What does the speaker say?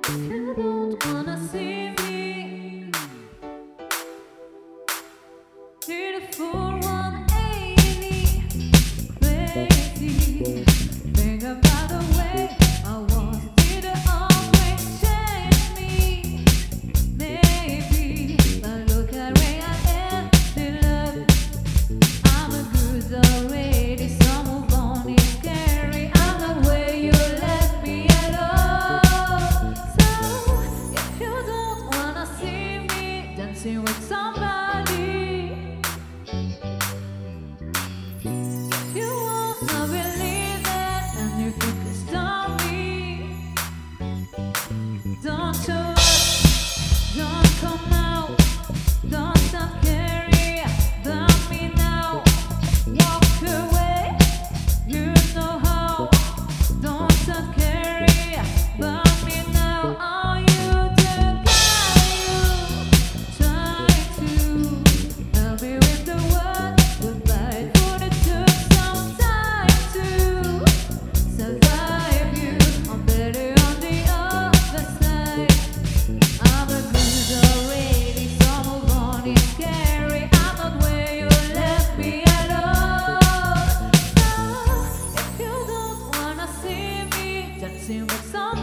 You don't wanna see me. Did a full 180, crazy. Think about the way I was. Did it always change me? Maybe, but look at where I am. The love, I'm a good already. So move on, it's scary. I'm the way you left me alone. So if you don't wanna see me dancing with somebody, if you wanna believe it and if you can stop me, don't show up, don't come out, don't stop caring about me now. Walk away, you know how. Don't stop caring about me now. Are you the guy you try to help me with the word goodbye? But it took some time to survive you. I'm better on the other side. I'm a good already, so move on, it's scary. I'm not where you left me alone. So if you don't wanna see me dancing with someone